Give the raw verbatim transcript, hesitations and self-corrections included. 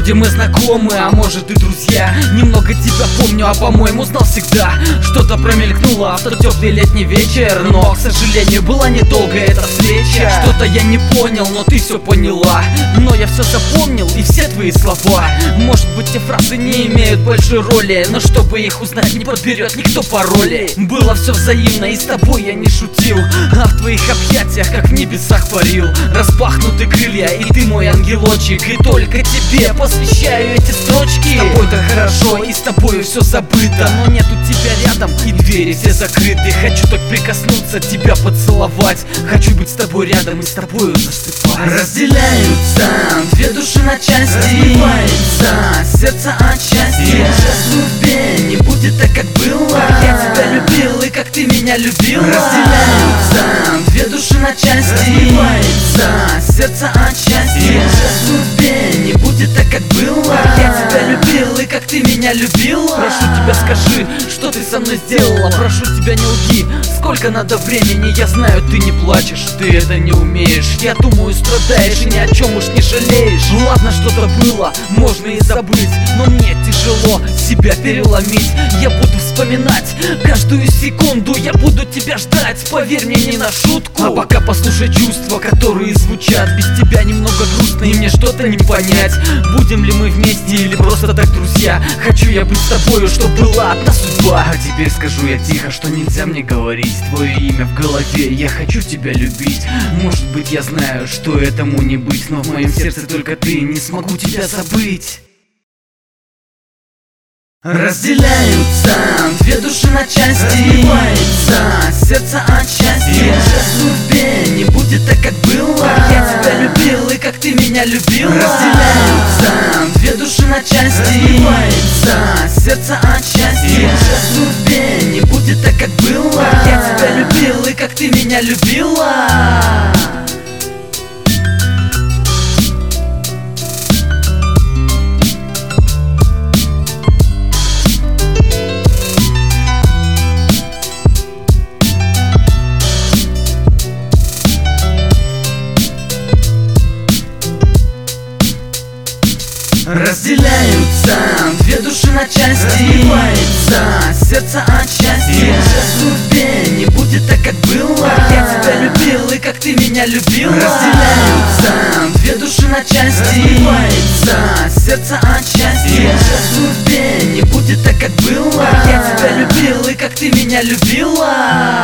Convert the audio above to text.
Вроде мы знакомы, а может и друзья. Немного тебя помню, а по-моему знал всегда. Что-то промелькнуло в тот теплый летний вечер, но, к сожалению, была недолгая эта встреча. Что-то я не понял, но ты все поняла. Но я все запомнил и все твои слова. Может быть, те фразы не имеют большой роли, но чтобы их узнать, не подберет никто пароли. Было все взаимно, и с тобой я не шутил, а в твоих объятиях, как в небесах парил. Распахнуты крылья, и ты мой ангелочек, и только тебе посвящаю эти строчки. С тобой-то хорошо, и с тобою все забыто, но нету тебя рядом, и двери все закрыты. Хочу так прикоснуться, тебя поцеловать. Хочу быть с тобой рядом и с тобою засыпать. Разделяются две души на части, разбивается сердце от счастья. В судьбе не будет так, как было. Я тебя любил, и как ты меня любила. Разделяются две души на части, разбивается сердце от счастья. В судьбе не будет так, как было. Я тебя любил, и как ты меня любила. Прошу тебя, скажи, что ты со мной сделала. Прошу тебя, не лги, сколько надо времени. Я знаю, ты не плачешь, ты это не умеешь. Я думаю, страдаешь и ни о чем уж не жалеешь. Ладно, что-то было, можно и забыть, но мне тяжело себя переломить. Я буду вспоминать каждую секунду, я буду тебя ждать, поверь мне, не на шутку. А пока послушай чувства, которые звучат. Без тебя немного грустно, и мне что-то не понять. Будем ли мы вместе или просто так друзья? Хочу я быть с тобою, чтоб была одна судьба. А теперь скажу я тихо, что нельзя мне говорить твое имя в голове. Я хочу тебя любить. Может быть, я знаю, что этому не быть, но в моем сердце только ты, не смогу тебя забыть. Разделяются две души на части, разбивается сердце от счастья. В судьбе не будет так, как было. Я тебя любил, и как ты меня любила. Разделяются две души на части, разбивается сердце от счастья. В судьбе не будет так, как было. Я тебя любил, и как ты меня любила. Разделяются две души на части, разбивается сердце от счастья. В судьбе не будет так, как было. Я тебя любил, и как ты меня любила. Разделяются две души на части, разбивается сердце от счастья. В судьбе не будет так, как было. Я тебя любил, и как ты меня любила.